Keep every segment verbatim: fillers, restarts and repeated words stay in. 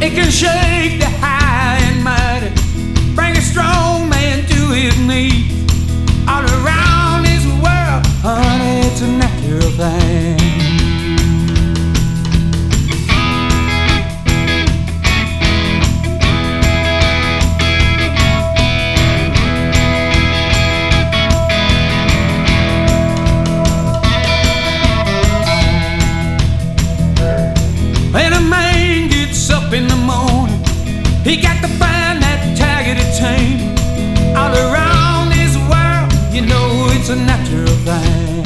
It can shake the high and mighty, bring a strong man to his knees. All around this world, honey, it's a natural thing. When a man gets up in the morning, he got to find that tiger to tame. All around this world, you know it's a natural thing.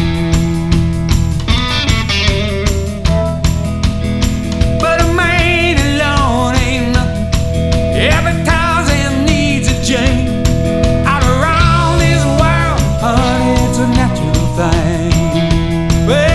But a man alone ain't nothing. Every thousand needs a chain. All around this world, honey, it's a natural thing. Well,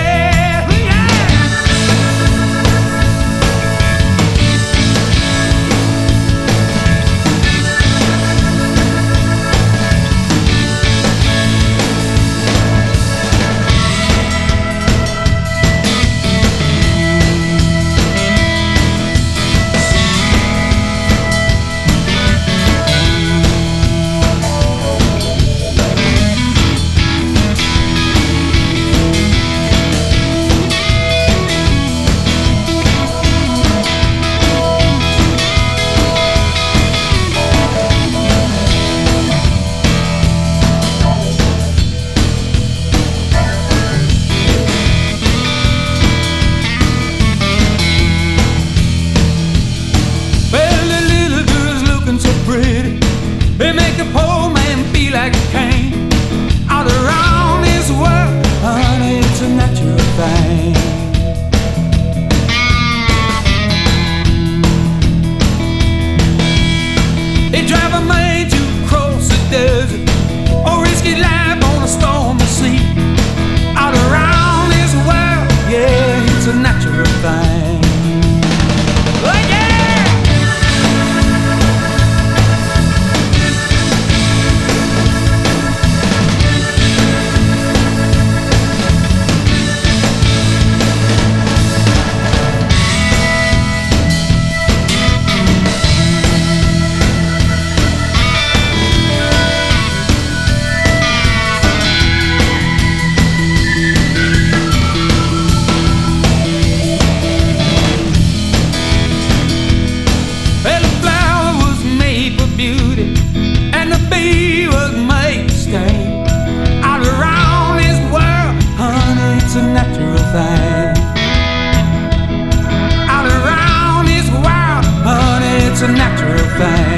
they make a poor man feel like a king. All around this world, honey, it's a natural thing. They drive a man to cross the desert or risk his life on a stormy sea. All around this world, yeah, it's a natural thing. Oh, yeah! And the bee was made to stay. All around this world, honey, it's a natural thing. All around this world, honey, it's a natural thing.